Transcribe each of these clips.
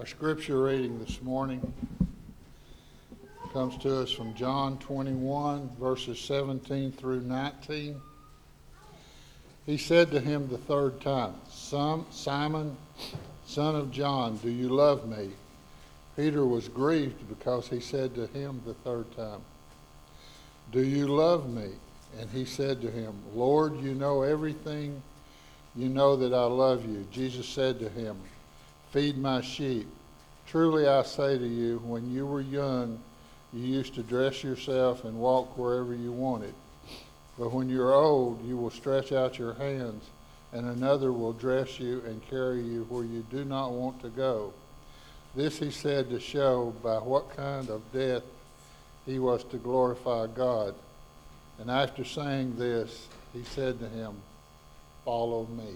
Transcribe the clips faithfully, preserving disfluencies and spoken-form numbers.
Scripture reading this morning comes to us from John twenty-one, verses seventeen through nineteen. He said to him the third time, Simon, son of John, do you love me? Peter was grieved because he said to him the third time, do you love me? And he said to him, Lord, you know everything. You know that I love you. Jesus said to him, feed my sheep. Truly I say to you, when you were young, you used to dress yourself and walk wherever you wanted. But when you're old, you will stretch out your hands, and another will dress you and carry you where you do not want to go. This he said to show by what kind of death he was to glorify God. And after saying this, he said to him, follow me.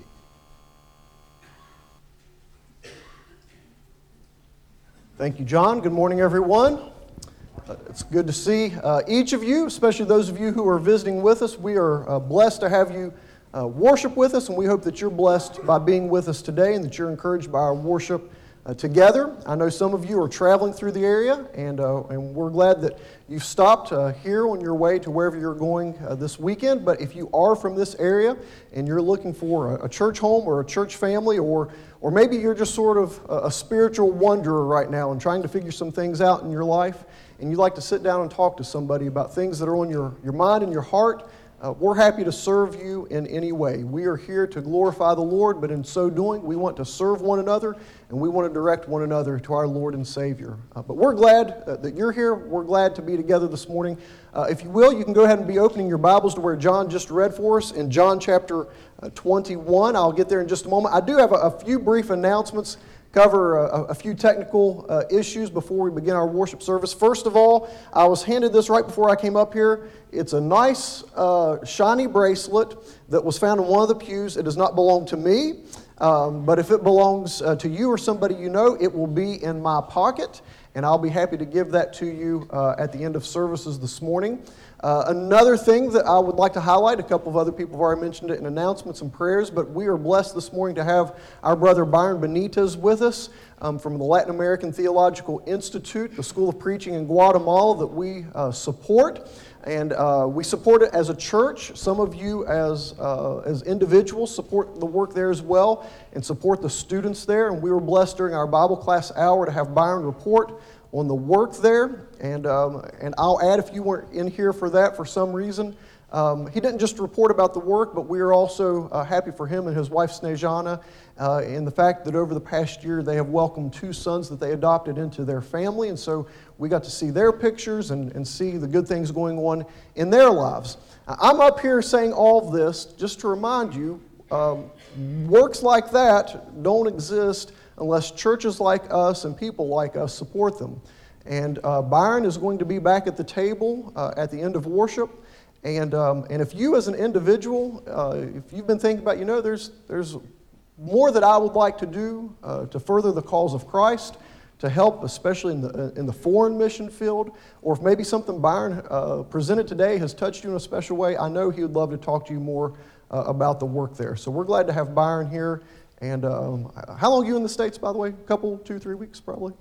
Thank you, John. Good morning, everyone. Uh, it's good to see uh, each of you, especially those of you who are visiting with us. We are uh, blessed to have you uh, worship with us, and we hope that you're blessed by being with us today and that you're encouraged by our worship uh, together. I know some of you are traveling through the area, and, uh, and we're glad that you've stopped uh, here on your way to wherever you're going uh, this weekend. But if you are from this area and you're looking for a, a church home or a church family, or Or maybe you're just sort of a, a spiritual wanderer right now and trying to figure some things out in your life, and you'd like to sit down and talk to somebody about things that are on your, your mind and your heart, uh, we're happy to serve you in any way. We are here to glorify the Lord, but in so doing, we want to serve one another, and we want to direct one another to our Lord and Savior. Uh, but we're glad uh, that you're here. We're glad to be together this morning. Uh, if you will, you can go ahead and be opening your Bibles to where John just read for us in John chapter uh, twenty-one. I'll get there in just a moment. I do have a, a few brief announcements, cover a, a few technical uh, issues before we begin our worship service. First of all, I was handed this right before I came up here. It's a nice, uh, shiny bracelet that was found in one of the pews. It does not belong to me, um, but if it belongs uh, to you or somebody you know, it will be in my pocket, and I'll be happy to give that to you uh, at the end of services this morning. Uh, another thing that I would like to highlight, a couple of other people have already mentioned it in announcements and prayers, but we are blessed this morning to have our brother Byron Benitez with us um, from the Latin American Theological Institute, the School of Preaching in Guatemala that we uh, support. And uh, we support it as a church. Some of you as uh, as individuals support the work there as well and support the students there. And we were blessed during our Bible class hour to have Byron report on the work there. And um, and I'll add, if you weren't in here for that for some reason, um, he didn't just report about the work, but we are also uh, happy for him and his wife Snejana uh, in the fact that over the past year they have welcomed two sons that they adopted into their family. And so we got to see their pictures and, and see the good things going on in their lives. I'm up here saying all of this just to remind you, um, works like that don't exist unless churches like us and people like us support them. And uh, Byron is going to be back at the table uh, at the end of worship. And um, and if you as an individual, uh, if you've been thinking about, you know, there's there's more that I would like to do uh, to further the cause of Christ, to help, especially in the in the foreign mission field, or if maybe something Byron uh, presented today has touched you in a special way, I know he would love to talk to you more uh, about the work there. So we're glad to have Byron here. And um, how long are you in the States, by the way? A couple, two, three weeks, probably?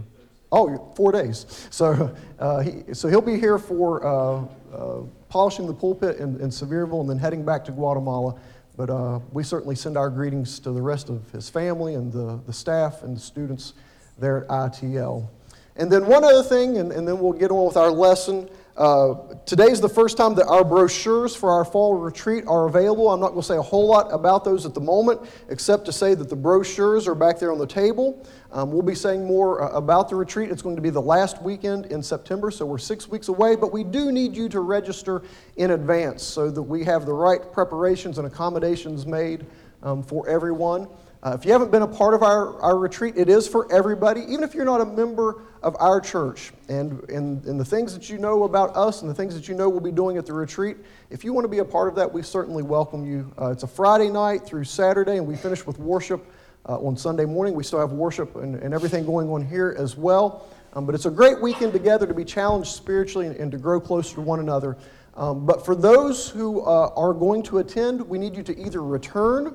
Oh, four days. So uh, he, so he'll be here for uh, uh, polishing the pulpit in, in Sevierville and then heading back to Guatemala. But uh, we certainly send our greetings to the rest of his family and the, the staff and the students there at I T L. And then one other thing, and, and then we'll get on with our lesson. Uh, today's the first time that our brochures for our fall retreat are available. I'm not going to say a whole lot about those at the moment, except to say that the brochures are back there on the table. Um, we'll be saying more uh, about the retreat. It's going to be the last weekend in September, so we're six weeks away, but we do need you to register in advance so that we have the right preparations and accommodations made um, for everyone. Uh, if you haven't been a part of our, our retreat, it is for everybody, even if you're not a member of our church. And, and, and the things that you know about us and the things that you know we'll be doing at the retreat, if you want to be a part of that, we certainly welcome you. Uh, it's a Friday night through Saturday, and we finish with worship uh, on Sunday morning. We still have worship and, and everything going on here as well. Um, but it's a great weekend together to be challenged spiritually and, and to grow closer to one another. Um, but for those who uh, are going to attend, we need you to either return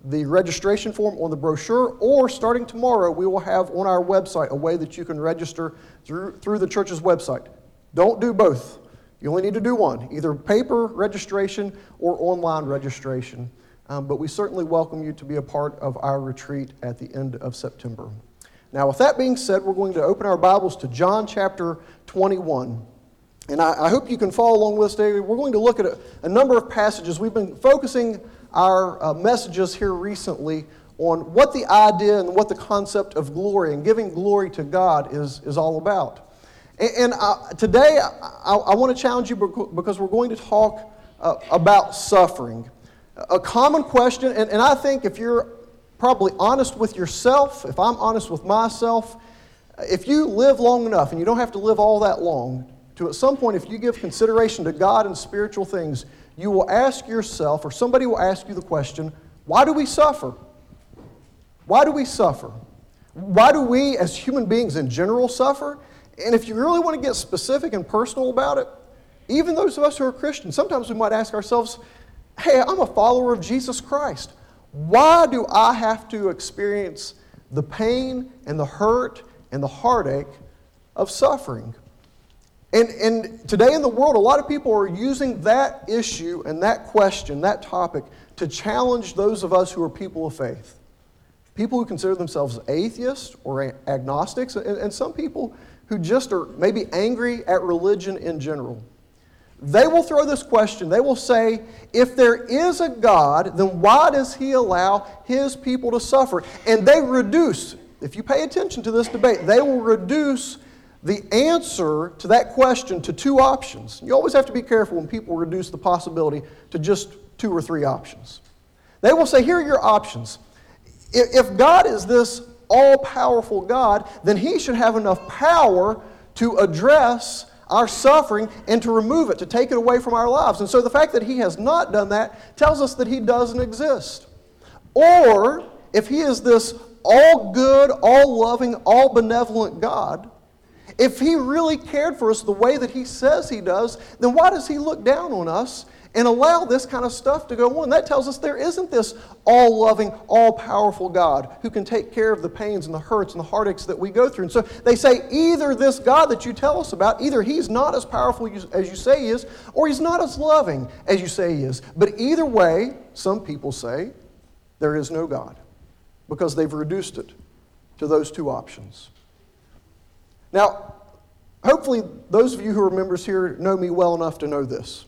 the registration form on the brochure, or starting tomorrow, we will have on our website a way that you can register through, through the church's website. Don't do both. You only need to do one, either paper registration or online registration. Um, but we certainly welcome you to be a part of our retreat at the end of September. Now, with that being said, we're going to open our Bibles to John chapter twenty-one. And I, I hope you can follow along with us today. We're going to look at a, a number of passages. We've been focusing our uh, messages here recently on what the idea and what the concept of glory and giving glory to God is, is all about. And, and uh, today, I, I want to challenge you because we're going to talk uh, about suffering. A common question, and, and I think if you're probably honest with yourself, if I'm honest with myself, if you live long enough, and you don't have to live all that long, to at some point, if you give consideration to God and spiritual things, you will ask yourself, or somebody will ask you the question, why do we suffer? Why do we suffer? Why do we, as human beings in general, suffer? And if you really want to get specific and personal about it, even those of us who are Christians, sometimes we might ask ourselves, hey, I'm a follower of Jesus Christ. Why do I have to experience the pain and the hurt and the heartache of suffering? And, and today in the world, a lot of people are using that issue and that question, that topic, to challenge those of us who are people of faith. People who consider themselves atheists or agnostics, and, and some people who just are maybe angry at religion in general. They will throw this question. They will say, if there is a God, then why does He allow His people to suffer? And they reduce, if you pay attention to this debate, they will reduce the answer to that question to two options. You always have to be careful when people reduce the possibility to just two or three options. They will say, here are your options. If God is this all-powerful God, then He should have enough power to address our suffering and to remove it, to take it away from our lives. And so the fact that He has not done that tells us that He doesn't exist. Or, if He is this all-good, all-loving, all-benevolent God, if He really cared for us the way that He says He does, then why does He look down on us and allow this kind of stuff to go on? That tells us there isn't this all-loving, all-powerful God who can take care of the pains and the hurts and the heartaches that we go through. And so they say either this God that you tell us about, either He's not as powerful as you say He is, or He's not as loving as you say He is. But either way, some people say there is no God because they've reduced it to those two options. Now, hopefully those of you who are members here know me well enough to know this,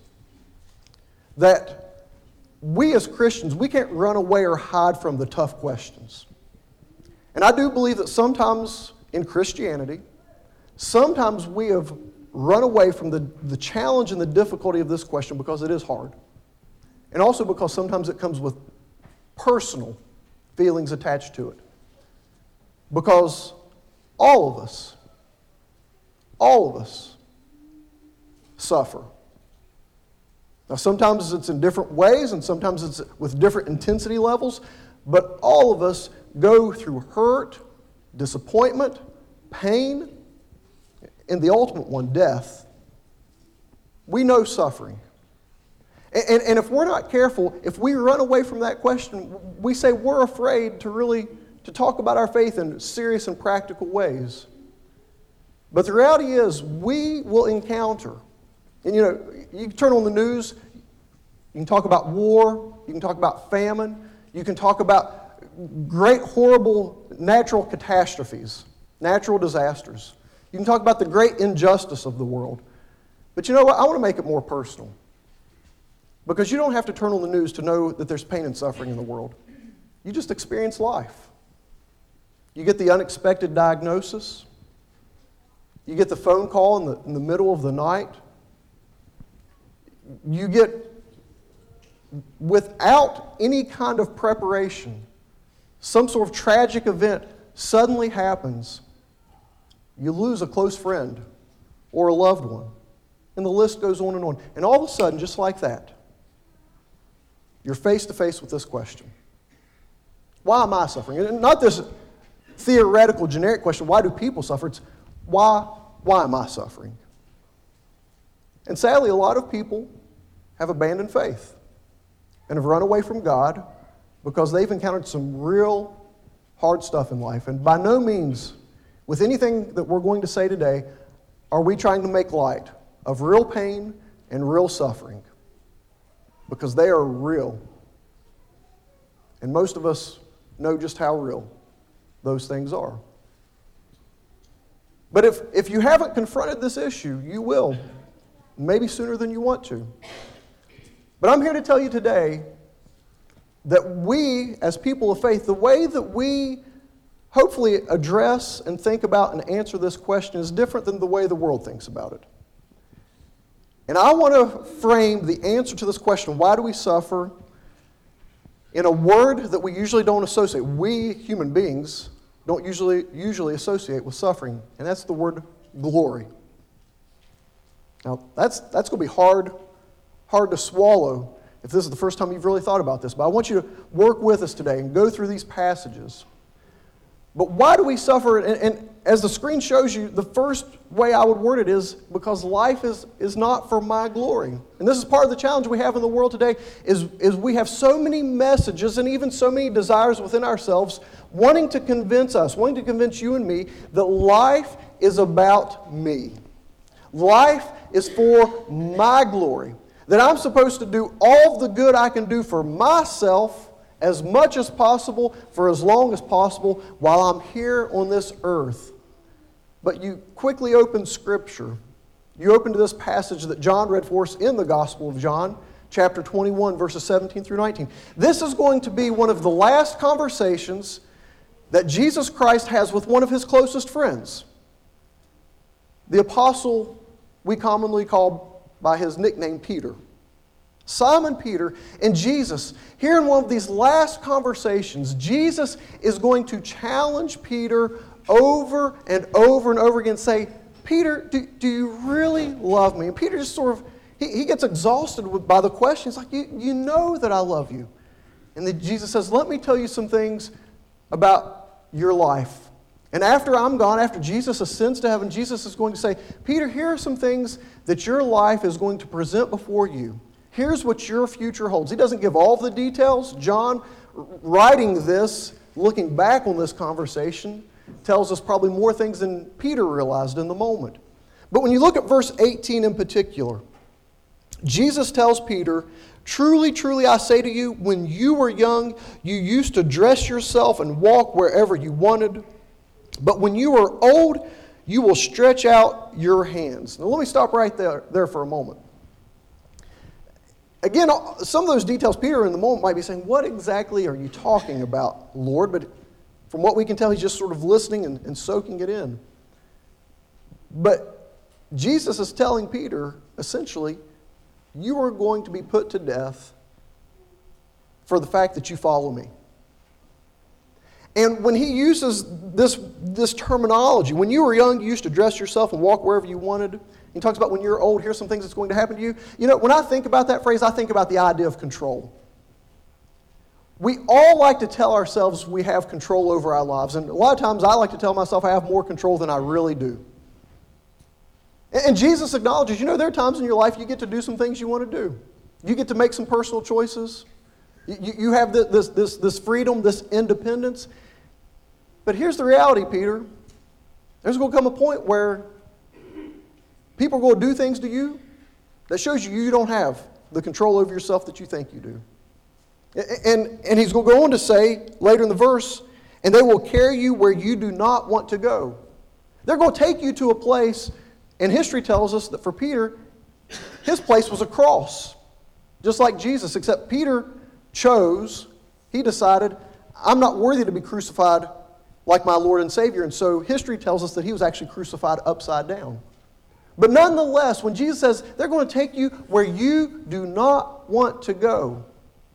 that we as Christians, we can't run away or hide from the tough questions. And I do believe that sometimes in Christianity, sometimes we have run away from the, the challenge and the difficulty of this question because it is hard. And also because sometimes it comes with personal feelings attached to it. Because all of us, all of us suffer. Now, sometimes it's in different ways, and sometimes it's with different intensity levels, but all of us go through hurt, disappointment, pain, and the ultimate one, death. We know suffering. And, and, and if we're not careful, if we run away from that question, we say we're afraid to really to talk about our faith in serious and practical ways. But the reality is, we will encounter, and you know, you can turn on the news, you can talk about war, you can talk about famine, you can talk about great, horrible natural catastrophes, natural disasters. You can talk about the great injustice of the world. But you know what? I want to make it more personal. Because you don't have to turn on the news to know that there's pain and suffering in the world. You just experience life. You get the unexpected diagnosis. You get the phone call in the, in the middle of the night. You get, without any kind of preparation, some sort of tragic event suddenly happens. You lose a close friend or a loved one. And the list goes on and on. And all of a sudden, just like that, you're face to face with this question. Why am I suffering? And not this theoretical, generic question, why do people suffer? It's why, why am I suffering? And sadly, a lot of people have abandoned faith and have run away from God because they've encountered some real hard stuff in life. And by no means, with anything that we're going to say today, are we trying to make light of real pain and real suffering, because they are real. And most of us know just how real those things are. But if, if you haven't confronted this issue, you will, maybe sooner than you want to. But I'm here to tell you today that we, as people of faith, the way that we hopefully address and think about and answer this question is different than the way the world thinks about it. And I want to frame the answer to this question, why do we suffer, in a word that we usually don't associate. We, human beings, don't usually, usually associate with suffering, and that's the word glory. Now, that's, that's going to be hard, hard to swallow if this is the first time you've really thought about this, but I want you to work with us today and go through these passages. But why do we suffer? And, and as the screen shows you, the first way I would word it is because life is, is not for my glory. And this is part of the challenge we have in the world today, is, is we have so many messages and even so many desires within ourselves wanting to convince us, wanting to convince you and me that life is about me. Life is for my glory. That I'm supposed to do all the good I can do for myself as much as possible, for as long as possible, while I'm here on this earth. But you quickly open Scripture. You open to this passage that John read for us in the Gospel of John, chapter twenty-one, verses seventeen through nineteen. This is going to be one of the last conversations that Jesus Christ has with one of his closest friends, the apostle we commonly call by his nickname Peter. Simon Peter and Jesus, here in one of these last conversations, Jesus is going to challenge Peter over and over and over again, say, Peter, do, do you really love me? And Peter just sort of, he, he gets exhausted with, by the question. He's like, you, you know that I love you. And then Jesus says, let me tell you some things about your life. And after I'm gone, after Jesus ascends to heaven, Jesus is going to say, Peter, here are some things that your life is going to present before you. Here's what your future holds. He doesn't give all the details. John, writing this, looking back on this conversation, tells us probably more things than Peter realized in the moment. But when you look at verse eighteen in particular, Jesus tells Peter, truly, truly, I say to you, when you were young, you used to dress yourself and walk wherever you wanted. But when you are old, you will stretch out your hands. Now let me stop right there, there for a moment. Again, some of those details, Peter in the moment might be saying, what exactly are you talking about, Lord? But from what we can tell, he's just sort of listening and, and soaking it in. But Jesus is telling Peter, essentially, you are going to be put to death for the fact that you follow me. And when he uses this, this terminology, when you were young, you used to dress yourself and walk wherever you wanted. He talks about when you're old, here's some things that's going to happen to you. You know, when I think about that phrase, I think about the idea of control. We all like to tell ourselves we have control over our lives. And a lot of times I like to tell myself I have more control than I really do. And Jesus acknowledges, you know, there are times in your life you get to do some things you want to do. You get to make some personal choices. You, you have this, this, this freedom, this independence. But here's the reality, Peter. There's going to come a point where people are going to do things to you that shows you you don't have the control over yourself that you think you do. And, and he's going to go on to say later in the verse, and they will carry you where you do not want to go. They're going to take you to a place, and history tells us that for Peter, his place was a cross, just like Jesus, except Peter chose, he decided, I'm not worthy to be crucified like my Lord and Savior. And so history tells us that he was actually crucified upside down. But nonetheless, when Jesus says they're going to take you where you do not want to go,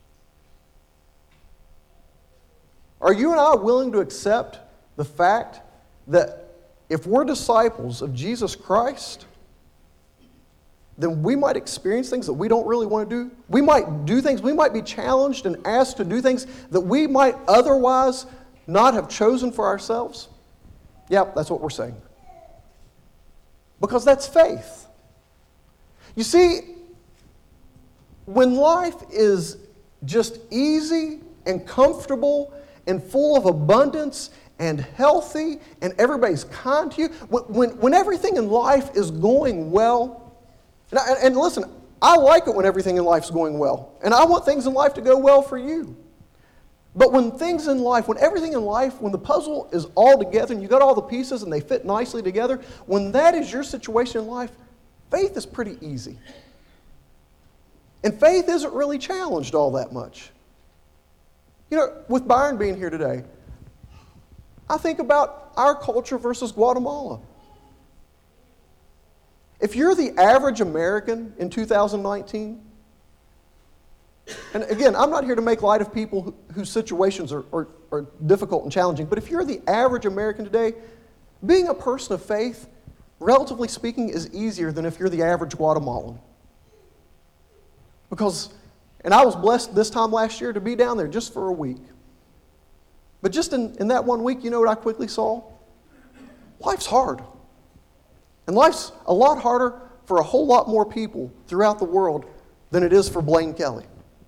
are you and I willing to accept the fact that if we're disciples of Jesus Christ, then we might experience things that we don't really want to do? We might do things, we might be challenged and asked to do things that we might otherwise not have chosen for ourselves? Yep, that's what we're saying. Because that's faith. You see, when life is just easy and comfortable and full of abundance and healthy and everybody's kind to you, when, when, when everything in life is going well, and, I, and listen, I like it when everything in life is going well, and I want things in life to go well for you. But when things in life, when everything in life, when the puzzle is all together and you got all the pieces and they fit nicely together, when that is your situation in life, faith is pretty easy. And faith isn't really challenged all that much. You know, with Byron being here today, I think about our culture versus Guatemala. If you're the average American in two thousand nineteen, and again, I'm not here to make light of people who, whose situations are, are, are difficult and challenging, but if you're the average American today, being a person of faith, relatively speaking, is easier than if you're the average Guatemalan. Because, and I was blessed this time last year to be down there just for a week. But just in, in that one week, you know what I quickly saw? Life's hard. And life's a lot harder for a whole lot more people throughout the world than it is for Blaine Kelly.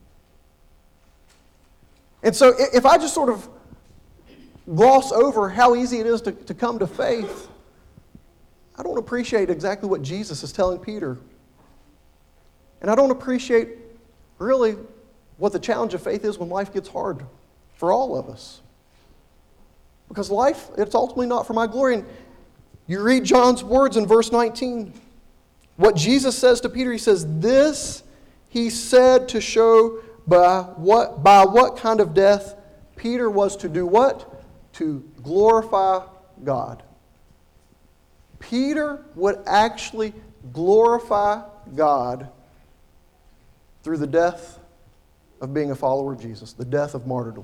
And so if I just sort of gloss over how easy it is to, to come to faith, I don't appreciate exactly what Jesus is telling Peter. And I don't appreciate really what the challenge of faith is when life gets hard for all of us. Because life, it's ultimately not for my glory. And you read John's words in verse nineteen. What Jesus says to Peter, he says, this he said to show by what, by what kind of death Peter was to do what? To glorify God. Peter would actually glorify God through the death of being a follower of Jesus, the death of martyrdom.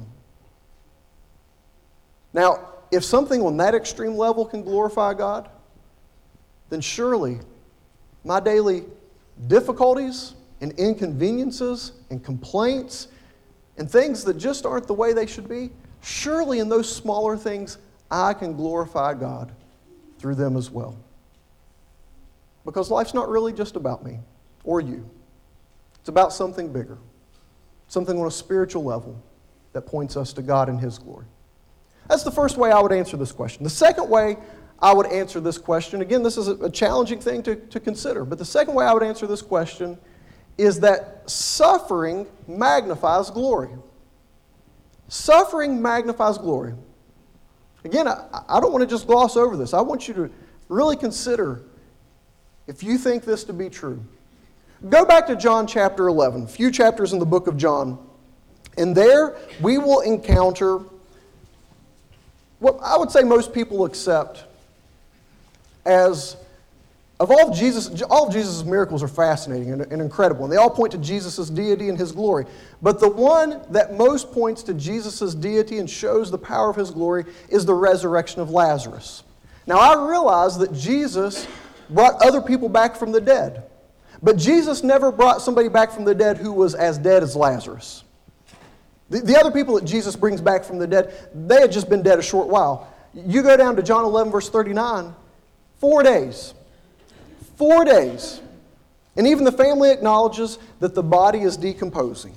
Now, if something on that extreme level can glorify God, then surely my daily difficulties and inconveniences and complaints and things that just aren't the way they should be, surely in those smaller things I can glorify God through them as well. Because life's not really just about me or you. It's about something bigger, something on a spiritual level that points us to God and His glory. That's the first way I would answer this question. The second way I would answer this question, again, this is a challenging thing to, to consider, but the second way I would answer this question is that suffering magnifies glory. Suffering magnifies glory. Again, I, I don't want to just gloss over this. I want you to really consider if you think this to be true. Go back to John chapter eleven, a few chapters in the book of John, and there we will encounter what I would say most people accept as, of all of Jesus, all of Jesus' miracles are fascinating and, and incredible, and they all point to Jesus' deity and His glory. But the one that most points to Jesus' deity and shows the power of His glory is the resurrection of Lazarus. Now, I realize that Jesus brought other people back from the dead, but Jesus never brought somebody back from the dead who was as dead as Lazarus. The, the other people that Jesus brings back from the dead, they had just been dead a short while. You go down to John eleven, verse thirty-nine, four days. Four days. And even the family acknowledges that the body is decomposing.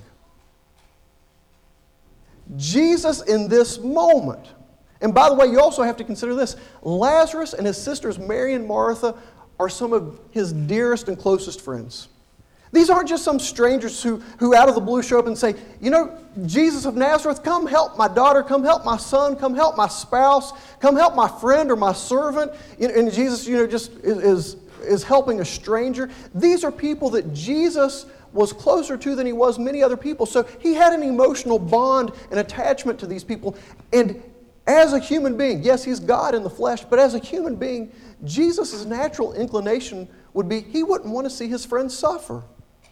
Jesus in this moment, and by the way, you also have to consider this, Lazarus and his sisters Mary and Martha are some of his dearest and closest friends. These aren't just some strangers who, who out of the blue show up and say, you know, Jesus of Nazareth, come help my daughter, come help my son, come help my spouse, come help my friend or my servant. And Jesus, you know, just is, is helping a stranger. These are people that Jesus was closer to than He was many other people. So He had an emotional bond and attachment to these people. And as a human being, yes, He's God in the flesh, but as a human being, Jesus' natural inclination would be He wouldn't want to see His friends suffer.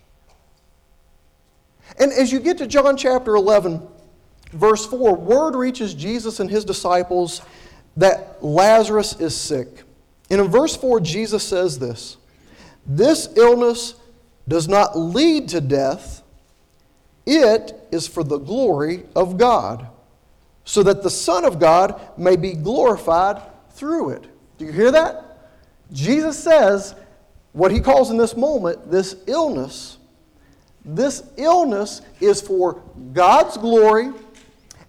And as you get to John chapter eleven, verse four, word reaches Jesus and His disciples that Lazarus is sick. And in verse four, Jesus says this, "This illness does not lead to death. It is for the glory of God, so that the Son of God may be glorified through it." Do you hear that? Jesus says what He calls in this moment, this illness, this illness is for God's glory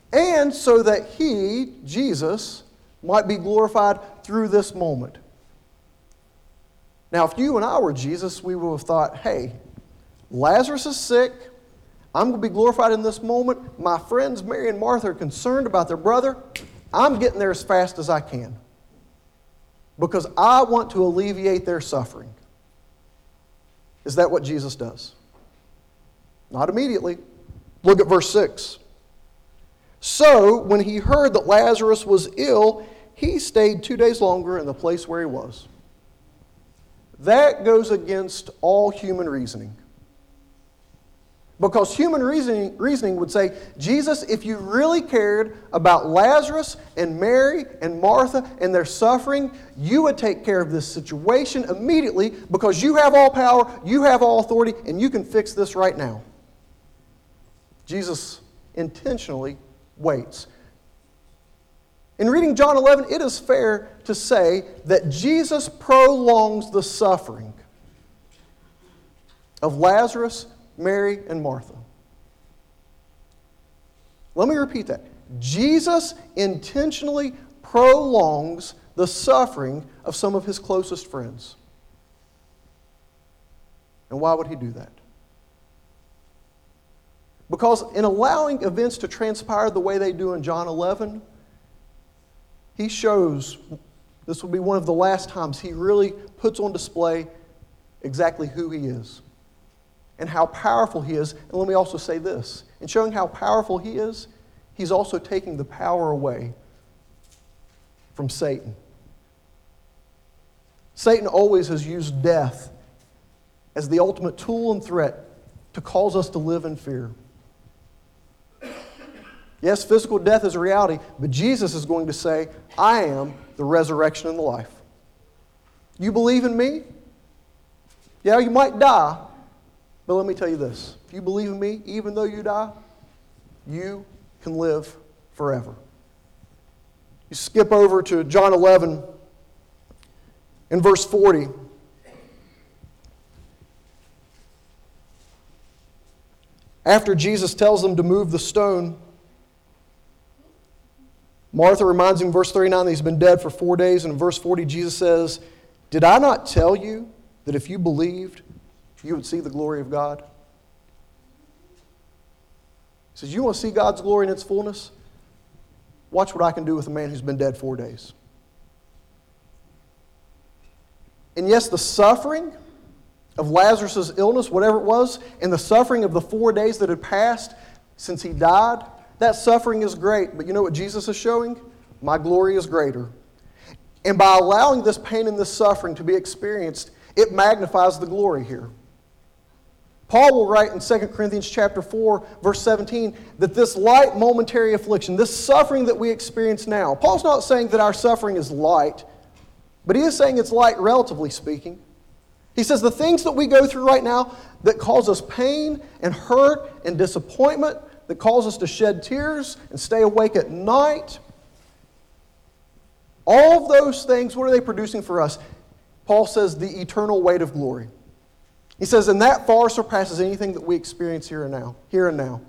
and so that he, Jesus, might be glorified through this moment. Now, if you and I were Jesus, we would have thought, hey, Lazarus is sick. I'm going to be glorified in this moment. My friends Mary and Martha are concerned about their brother. I'm getting there as fast as I can because I want to alleviate their suffering. Is that what Jesus does? Not immediately. Look at verse six. So, when he heard that Lazarus was ill, he stayed two days longer in the place where he was. That goes against all human reasoning. Because human reasoning, reasoning would say, Jesus, if you really cared about Lazarus and Mary and Martha and their suffering, you would take care of this situation immediately because you have all power, you have all authority, and you can fix this right now. Jesus intentionally waits. In reading John eleven, it is fair to say that Jesus prolongs the suffering of Lazarus, Mary, and Martha. Let me repeat that. Jesus intentionally prolongs the suffering of some of his closest friends. And why would he do that? Because in allowing events to transpire the way they do in John eleven, he shows, this will be one of the last times he really puts on display exactly who he is and how powerful he is. And let me also say this. In showing how powerful he is, he's also taking the power away from Satan. Satan always has used death as the ultimate tool and threat to cause us to live in fear. Yes, physical death is a reality, but Jesus is going to say, I am the resurrection and the life. You believe in me? Yeah, you might die, but let me tell you this. If you believe in me, even though you die, you can live forever. You skip over to John eleven in verse forty. After Jesus tells them to move the stone, Martha reminds him in verse thirty-nine that he's been dead for four days. And in verse forty, Jesus says, did I not tell you that if you believed, you would see the glory of God? He says, you want to see God's glory in its fullness? Watch what I can do with a man who's been dead four days. And yes, the suffering of Lazarus' illness, whatever it was, and the suffering of the four days that had passed since he died, that suffering is great, but you know what Jesus is showing? My glory is greater. And by allowing this pain and this suffering to be experienced, it magnifies the glory here. Paul will write in Second Corinthians chapter four, verse seventeen, that this light momentary affliction, this suffering that we experience now, Paul's not saying that our suffering is light, but he is saying it's light relatively speaking. He says the things that we go through right now that cause us pain and hurt and disappointment, that cause us to shed tears and stay awake at night. All of those things, what are they producing for us? Paul says the eternal weight of glory. He says, and that far surpasses anything that we experience here and now. Here and now.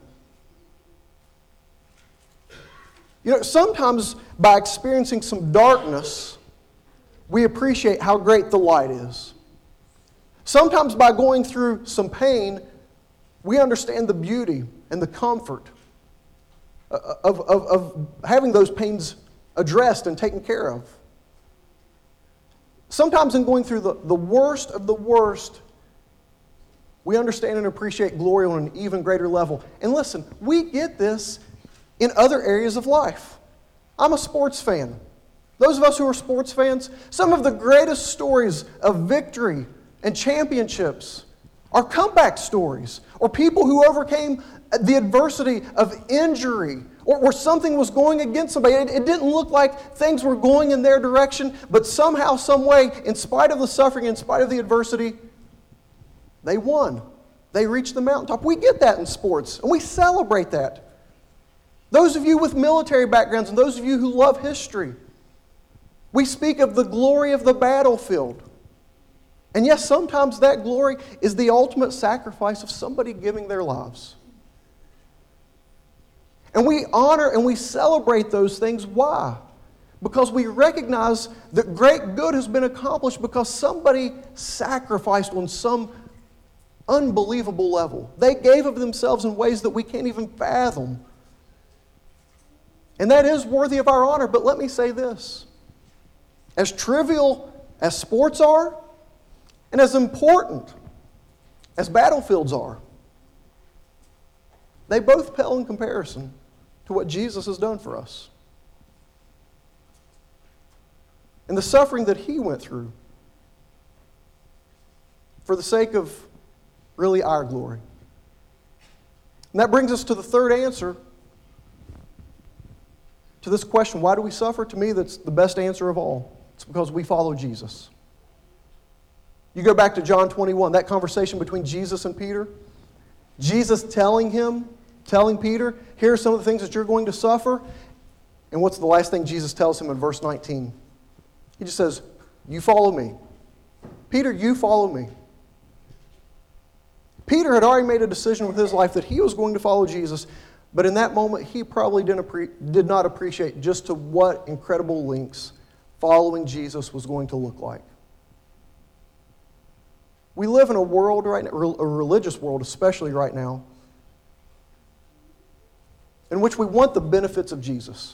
You know, sometimes by experiencing some darkness, we appreciate how great the light is. Sometimes by going through some pain, we understand the beauty and the comfort of, of, of having those pains addressed and taken care of. Sometimes in going through the, the worst of the worst, we understand and appreciate glory on an even greater level. And listen, we get this in other areas of life. I'm a sports fan. Those of us who are sports fans, some of the greatest stories of victory and championships are comeback stories, or people who overcame the adversity of injury, or, or something was going against somebody. It, it didn't look like things were going in their direction, but somehow, some way, in spite of the suffering, in spite of the adversity, they won. They reached the mountaintop. We get that in sports, and we celebrate that. Those of you with military backgrounds and those of you who love history, we speak of the glory of the battlefield. And yes, sometimes that glory is the ultimate sacrifice of somebody giving their lives. And we honor and we celebrate those things. Why? Because we recognize that great good has been accomplished because somebody sacrificed on some unbelievable level. They gave of themselves in ways that we can't even fathom. And that is worthy of our honor. But let me say this. As trivial as sports are, and as important as battlefields are, they both pale in comparison to what Jesus has done for us. And the suffering that He went through for the sake of really our glory. And that brings us to the third answer to this question, why do we suffer? To me, that's the best answer of all. It's because we follow Jesus. You go back to John twenty-one, that conversation between Jesus and Peter. Jesus telling him, telling Peter, here are some of the things that you're going to suffer. And what's the last thing Jesus tells him in verse nineteen? He just says, you follow me. Peter, you follow me. Peter had already made a decision with his life that he was going to follow Jesus, but in that moment he probably didn't appre- did not appreciate just to what incredible lengths following Jesus was going to look like. We live in a world right now, a religious world especially right now, in which we want the benefits of Jesus.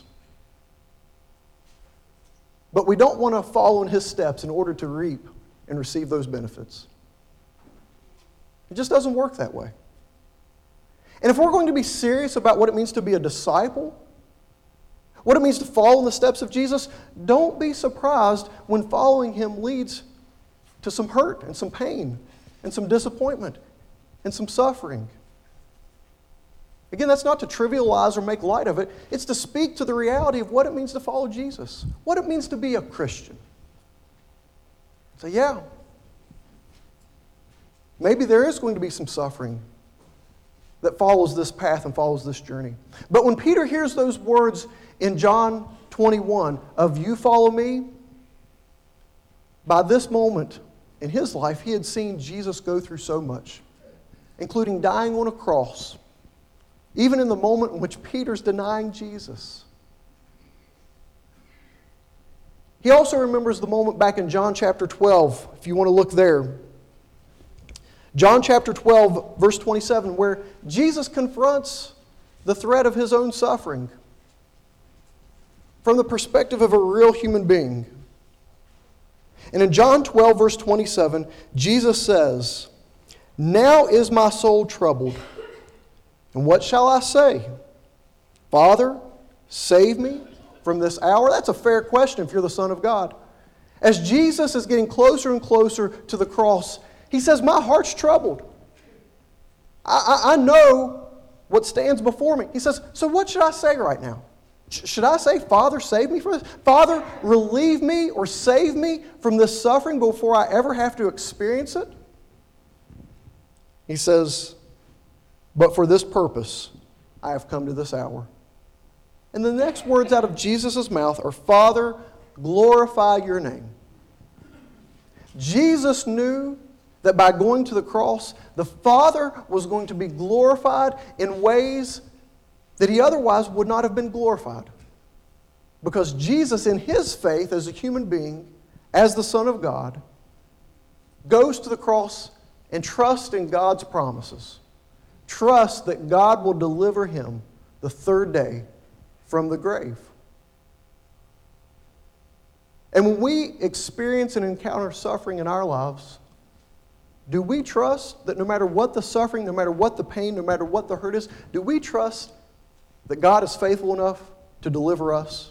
But we don't want to follow in His steps in order to reap and receive those benefits. It just doesn't work that way. And if we're going to be serious about what it means to be a disciple, what it means to follow in the steps of Jesus, don't be surprised when following Him leads to some hurt and some pain and some disappointment and some suffering. Again, that's not to trivialize or make light of it. It's to speak to the reality of what it means to follow Jesus, what it means to be a Christian. So yeah, maybe there is going to be some suffering that follows this path and follows this journey. But when Peter hears those words in John twenty-one of you follow me, by this moment in his life, he had seen Jesus go through so much, including dying on a cross, even in the moment in which Peter's denying Jesus. He also remembers the moment back in John chapter twelve, if you want to look there. John chapter twelve, verse twenty-seven, where Jesus confronts the threat of his own suffering from the perspective of a real human being. And in John twelve, verse twenty-seven, Jesus says, now is my soul troubled. And what shall I say? Father, save me from this hour? That's a fair question if you're the Son of God. As Jesus is getting closer and closer to the cross, he says, my heart's troubled. I, I, I know what stands before me. He says, so what should I say right now? Sh- should I say, Father, save me from this? Father, relieve me or save me from this suffering before I ever have to experience it? He says, but for this purpose, I have come to this hour. And the next words out of Jesus' mouth are, Father, glorify your name. Jesus knew that by going to the cross, the Father was going to be glorified in ways that he otherwise would not have been glorified. Because Jesus, in his faith as a human being, as the Son of God, goes to the cross and trusts in God's promises. Trust that God will deliver him the third day from the grave. And when we experience and encounter suffering in our lives, do we trust that no matter what the suffering, no matter what the pain, no matter what the hurt is, do we trust that God is faithful enough to deliver us?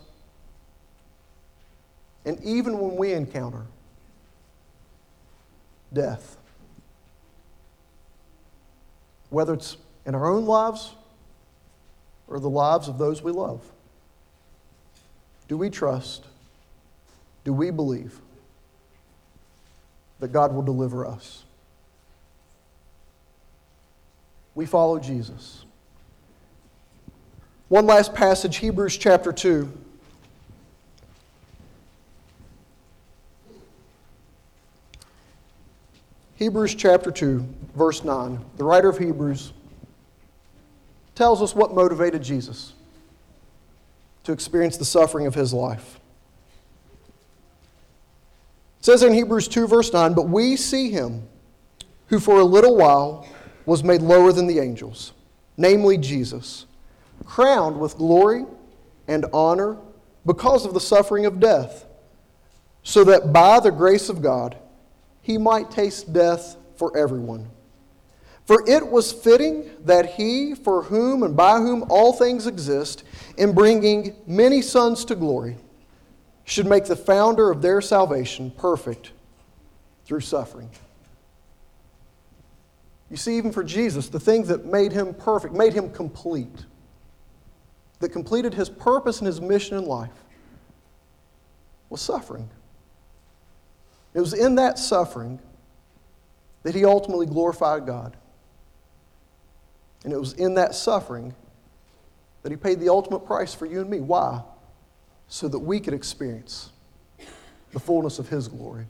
And even when we encounter death, whether it's in our own lives or the lives of those we love, do we trust, do we believe that God will deliver us? We follow Jesus. One last passage, Hebrews chapter two. Hebrews chapter two, verse nine. The writer of Hebrews tells us what motivated Jesus to experience the suffering of his life. It says in Hebrews two, verse nine, "But we see him who for a little while was made lower than the angels, namely Jesus, crowned with glory and honor because of the suffering of death, so that by the grace of God he might taste death for everyone. For it was fitting that he, for whom and by whom all things exist, in bringing many sons to glory, should make the founder of their salvation perfect through suffering." You see, even for Jesus, the thing that made him perfect, made him complete, that completed his purpose and his mission in life, was suffering. It was in that suffering that he ultimately glorified God. And it was in that suffering that he paid the ultimate price for you and me. Why? So that we could experience the fullness of his glory.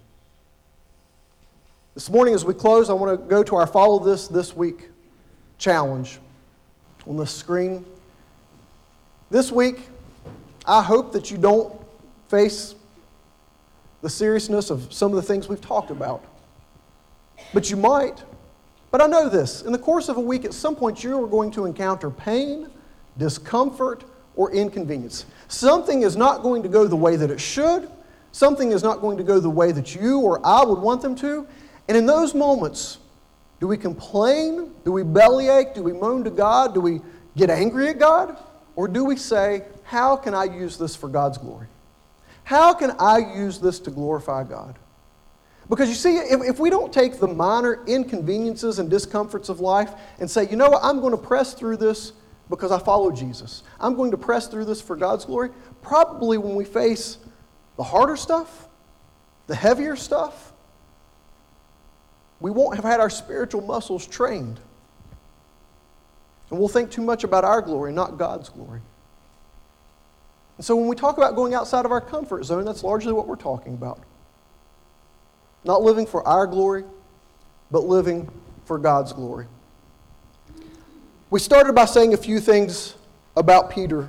This morning as we close, I want to go to our Follow This This Week challenge on the screen. This week, I hope that you don't face the seriousness of some of the things we've talked about. But you might. But I know this. In the course of a week, at some point, you are going to encounter pain, discomfort, or inconvenience. Something is not going to go the way that it should. Something is not going to go the way that you or I would want them to. And in those moments, do we complain? Do we bellyache? Do we moan to God? Do we get angry at God? Or do we say, how can I use this for God's glory? How can I use this to glorify God? Because you see, if, if we don't take the minor inconveniences and discomforts of life and say, you know what, I'm going to press through this because I follow Jesus. I'm going to press through this for God's glory. Probably when we face the harder stuff, the heavier stuff, we won't have had our spiritual muscles trained. And we'll think too much about our glory, not God's glory. And so when we talk about going outside of our comfort zone, that's largely what we're talking about. Not living for our glory, but living for God's glory. We started by saying a few things about Peter.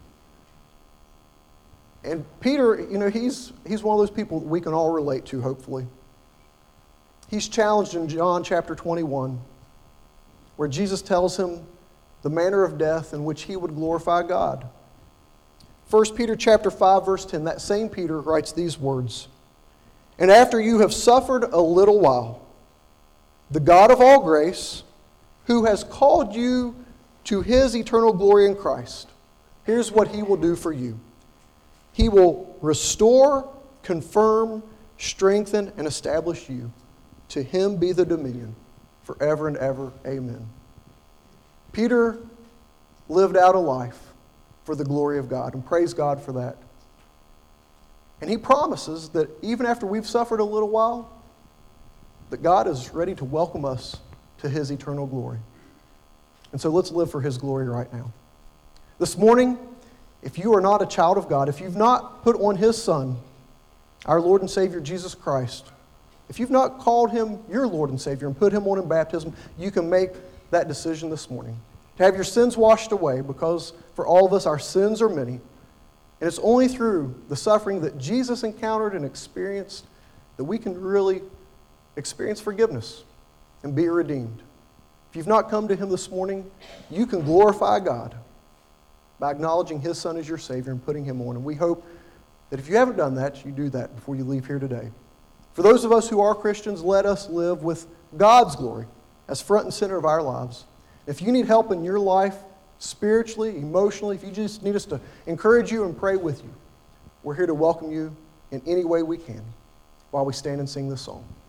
And Peter, you know, he's, he's one of those people that we can all relate to, hopefully. He's challenged in John chapter twenty-one, where Jesus tells him the manner of death in which he would glorify God. First Peter chapter five, verse ten, that same Peter writes these words, "And after you have suffered a little while, the God of all grace, who has called you to his eternal glory in Christ," here's what he will do for you. He will restore, confirm, strengthen, and establish you. To him be the dominion forever and ever. Amen. Peter lived out a life for the glory of God, and praise God for that. And he promises that even after we've suffered a little while, that God is ready to welcome us to his eternal glory. And so let's live for his glory right now. This morning, if you are not a child of God, if you've not put on his Son, our Lord and Savior Jesus Christ, if you've not called him your Lord and Savior and put him on in baptism, you can make that decision this morning. To have your sins washed away, because for all of us, our sins are many. And it's only through the suffering that Jesus encountered and experienced that we can really experience forgiveness and be redeemed. If you've not come to him this morning, you can glorify God by acknowledging his Son as your Savior and putting him on. And we hope that if you haven't done that, you do that before you leave here today. For those of us who are Christians, let us live with God's glory as front and center of our lives. If you need help in your life, spiritually, emotionally, if you just need us to encourage you and pray with you, we're here to welcome you in any way we can while we stand and sing this song.